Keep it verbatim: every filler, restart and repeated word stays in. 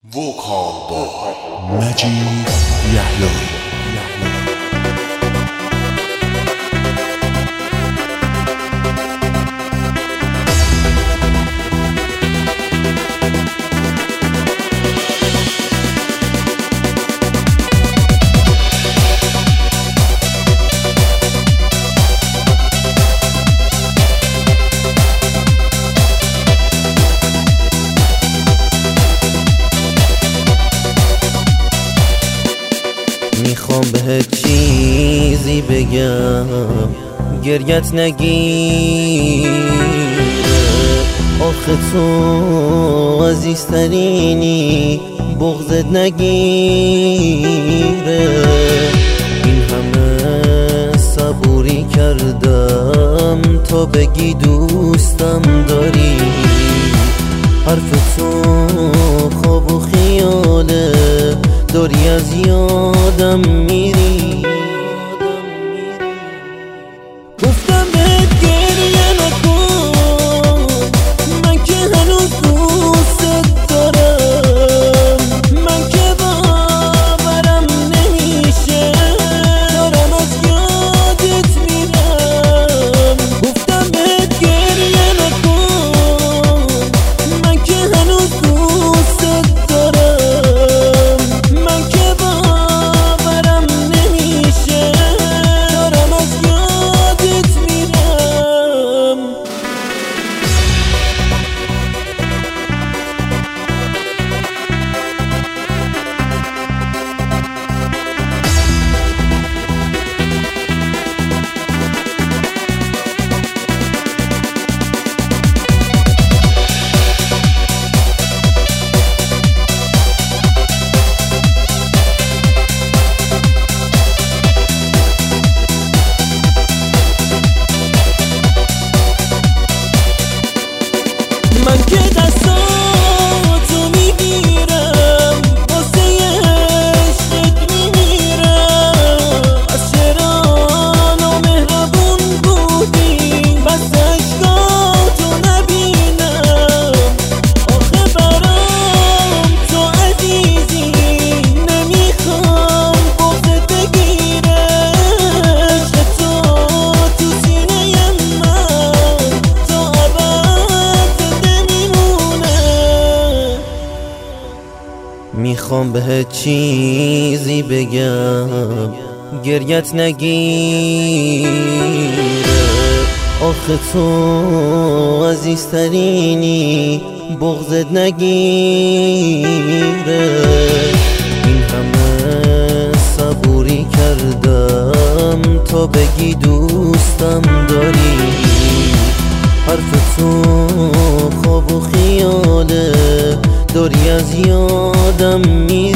Vocal by Majid Yahya. میخوام بهت چیزی بگم گریت نگیره، آخه تو عزیزترینی بغضت نگیره. این همه صبوری کردم تا بگی دوستم داری، حرف تو خواب و خیاله، داری از یادم میری. گفتم بهت گریه نکن، من که هنوز دوست دارم، من که باورم نمیشه دارم از یادت میرم. گفتم بهت گریه نکن، من که هنوز دوست دارم، من که باورم نمیشه دارم از یادت میرم. من که دستاتو میگیرم واسه عشقت میمیرم، از چرا نامهربون بودی بس عشقاتو نبینم. آخه برام تو عزیزی نمیخوام بغضت بگیره، عشق تو تو سینه من تا میخوام بهت چیزی بگم گریت نگیره، آخه تو عزیزترینی بغضت نگیره. این همه صبوری کردم تا بگی دوستم داری، حرف تو خواب و خیاله، داری از یادم میری.